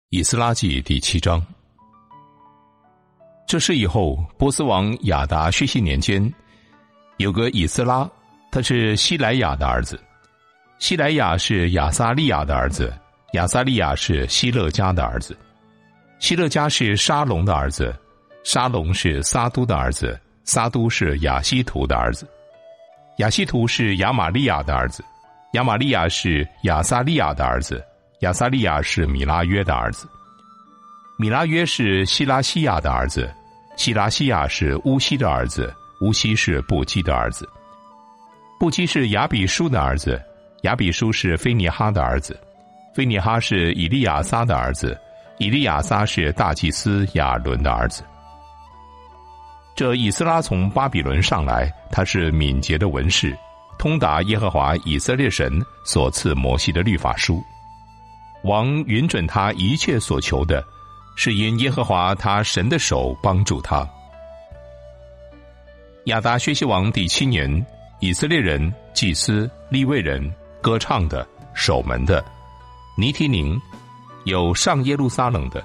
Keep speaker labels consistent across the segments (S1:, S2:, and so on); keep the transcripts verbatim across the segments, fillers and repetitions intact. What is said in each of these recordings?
S1: 以斯拉记第七章。这事以后，波斯王亚达薛西年间，有个以斯拉，他是希莱亚的儿子，希莱亚是亚撒利亚的儿子，亚撒利亚是希勒家的儿子，希勒家是沙龙的儿子，沙龙是撒都的儿子，撒都是亚希图的儿子，亚希图是亚玛利亚的儿子，亚玛利亚是亚撒利亚的儿子，亚撒利亚是米拉约的儿子，米拉约是希拉西亚的儿子，希拉西亚是乌西的儿子，乌西是布基的儿子，布基是亚比书的儿子，亚比书是菲尼哈的儿子，菲尼哈是以利亚撒的儿子，以利亚撒是大祭司亚伦的儿子。这以斯拉从巴比伦上来，他是敏捷的文士，通达耶和华以色列神所赐摩西的律法书。王允准他一切所求的，是因耶和华他神的手帮助他。亚达薛西王第七年，以色列人、祭司、利未人、歌唱的、守门的、尼提宁，有上耶路撒冷的。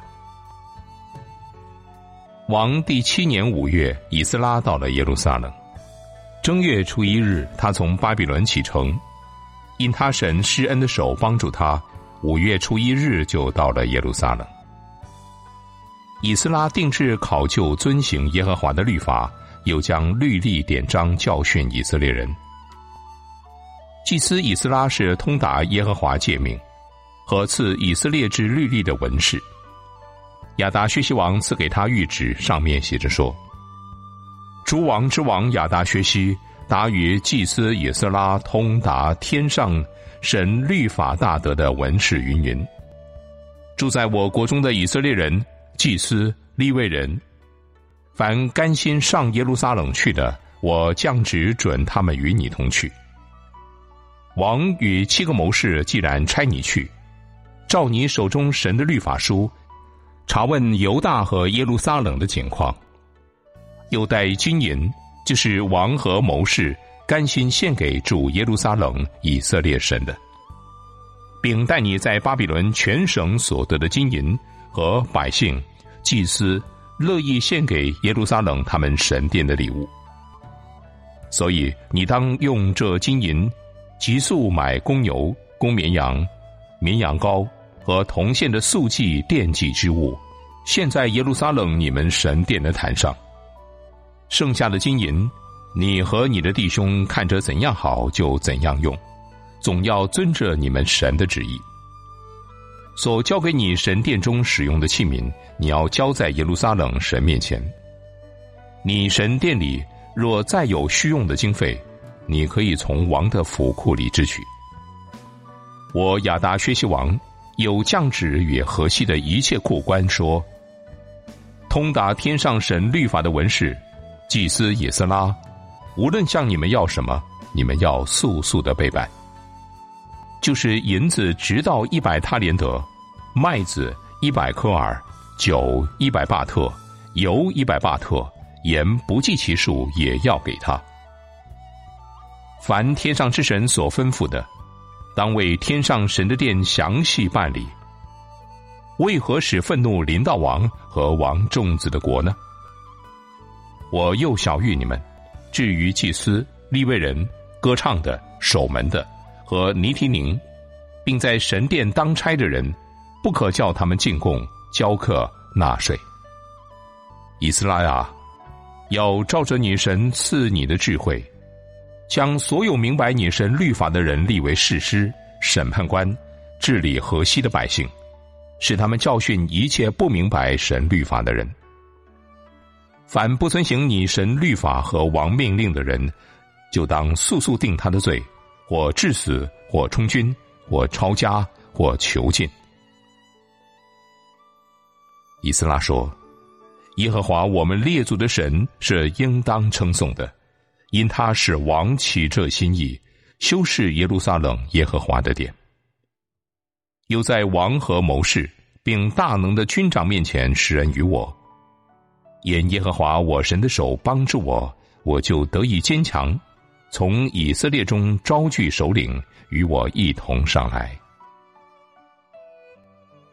S1: 王第七年五月，以斯拉到了耶路撒冷。正月初一日，他从巴比伦启程，因他神施恩的手帮助他，五月初一日就到了耶路撒冷。以斯拉定制考究遵行耶和华的律法，又将律例典章教训以色列人。祭司以斯拉是通达耶和华诫命和赐以色列之律例的文士。亚达薛西王赐给他谕旨，上面写着说：诸王之王亚达薛西达与祭司以斯拉通达天上神律法大德的文士云云。住在我国中的以色列人、祭司、利未人，凡甘心上耶路撒冷去的，我降旨准他们与你同去。王与七个谋士既然差你去，照你手中神的律法书，查问犹大和耶路撒冷的情况，又带金银，就是王和谋士甘心献给主耶路撒冷以色列神的，并带你在巴比伦全省所得的金银和百姓、祭司乐意献给耶路撒冷他们神殿的礼物。所以你当用这金银急速买公牛、公绵羊、绵羊羔和铜线的素祭奠祭之物，献在耶路撒冷你们神殿的坛上。剩下的金银，你和你的弟兄看着怎样好就怎样用，总要遵着你们神的旨意。所交给你神殿中使用的器皿，你要交在耶路撒冷神面前。你神殿里若再有虚用的经费，你可以从王的府库里支取。我亚达薛西王有降旨与河西的一切库官说：通达天上神律法的文士、祭司以斯拉，无论向你们要什么，你们要速速的备办，就是银子直到一百他连德，麦子一百科尔，酒一百巴特，油一百巴特，盐不计其数也要给他。凡天上之神所吩咐的，当为天上神的殿详细办理。为何使愤怒临到王和王众子的国呢？我又晓谕你们，至于祭司、利未人、歌唱的、守门的和尼提宁，并在神殿当差的人，不可叫他们进贡、交课、纳税。以斯拉啊，要照着你神赐你的智慧，将所有明白你神律法的人立为士师、审判官，治理河西的百姓，使他们教训一切不明白神律法的人。凡不遵行你神律法和王命令的人，就当速速定他的罪，或治死，或充军，或抄家，或囚禁。以斯拉说：耶和华我们列祖的神是应当称颂的，因他使王起这心意，修饰耶路撒冷耶和华的殿。又在王和谋士并大能的军长面前施恩于我，因耶和华我神的手帮助我，我就得以坚强，从以色列中招聚首领，与我一同上来。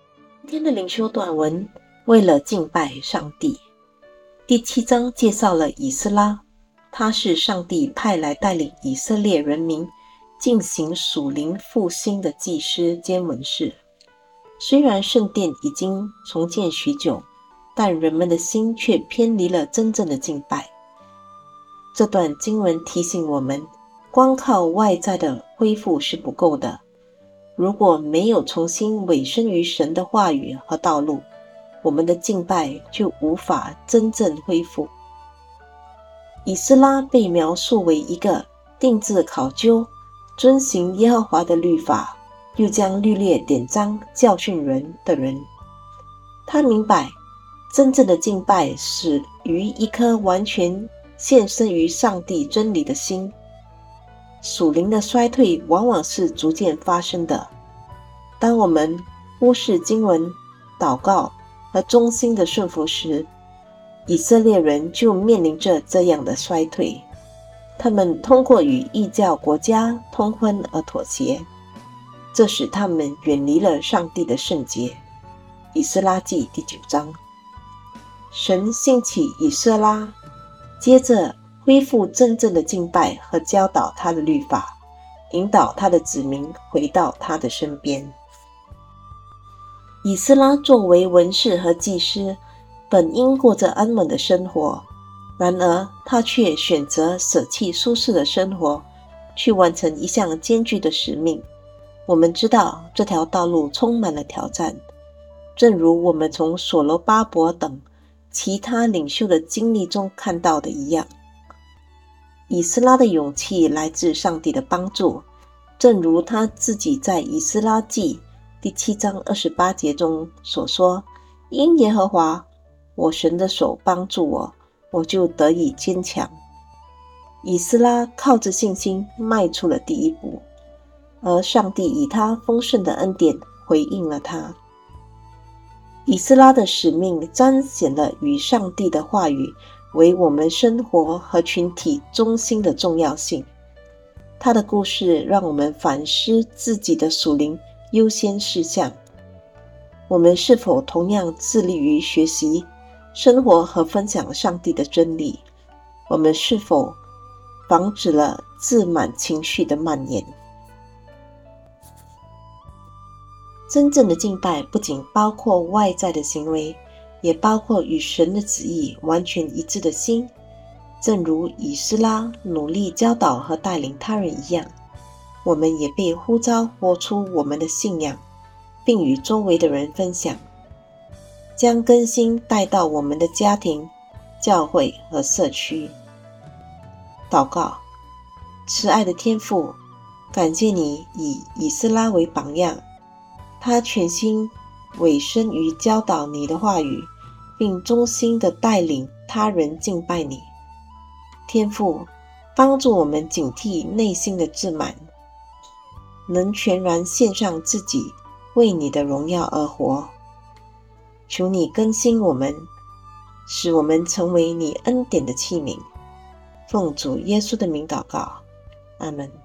S2: 天的灵修短文，为了敬拜上帝。第七章介绍了以斯拉，他是上帝派来带领以色列人民进行属灵复兴的祭司兼文士。虽然圣殿已经重建许久，但人们的心却偏离了真正的敬拜。这段经文提醒我们，光靠外在的恢复是不够的。如果没有重新委身于神的话语和道路，我们的敬拜就无法真正恢复。以斯拉被描述为一个定志考究、遵行耶和华的律法，又将律例典章教训人的人。他明白，真正的敬拜始于一颗完全献身于上帝真理的心。属灵的衰退往往是逐渐发生的。当我们忽视经文、祷告和忠心的顺服时，以色列人就面临着这样的衰退。他们通过与异教国家通婚而妥协，这使他们远离了上帝的圣洁。以斯拉记第九章，神兴起以斯拉，接着恢复真正的敬拜和教导他的律法，引导他的子民回到他的身边。以斯拉作为文士和祭司，本应过着安稳的生活，然而他却选择舍弃舒适的生活，去完成一项艰巨的使命。我们知道这条道路充满了挑战，正如我们从所罗巴伯等其他领袖的经历中看到的一样。以斯拉的勇气来自上帝的帮助，正如他自己在以斯拉记第七章二十八节中所说，因耶和华我神的手帮助我，我就得以坚强。以斯拉靠着信心迈出了第一步，而上帝以他丰盛的恩典回应了他。以斯拉的使命彰显了与上帝的话语为我们生活和群体中心的重要性。他的故事让我们反思自己的属灵优先事项。我们是否同样致力于学习、生活和分享上帝的真理？我们是否防止了自满情绪的蔓延？真正的敬拜不仅包括外在的行为，也包括与神的旨意完全一致的心。正如以斯拉努力教导和带领他人一样，我们也被呼召活出我们的信仰，并与周围的人分享，将更新带到我们的家庭、教会和社区。祷告，慈爱的天父，感谢你以以斯拉为榜样，他全心委身于教导你的话语，并忠心地带领他人敬拜你。天父，帮助我们警惕内心的自满，能全然献上自己，为你的荣耀而活。求你更新我们，使我们成为你恩典的器皿。奉主耶稣的名祷告，阿们。